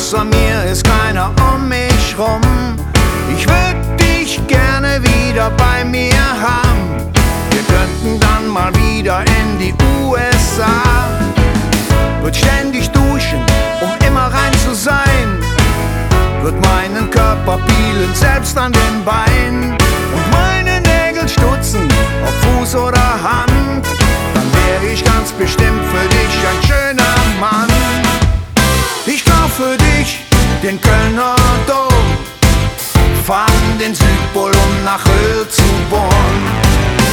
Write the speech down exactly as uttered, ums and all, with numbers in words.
außer mir ist keiner um mich rum. Ich würd dich gerne wieder bei mir haben. Wir könnten dann mal wieder in die U S A. Würd ständig duschen, um immer rein zu sein. Würd meinen Körper peelen, selbst an den Beinen. Und meine Nägel stutzen, ob Fuß oder Hand. Dann wär ich ganz bestimmt für dich ein schöner Mann. Ich kauf für dich den Kölner Dom, fahr in den Südpol, um nach Öl zu bohren.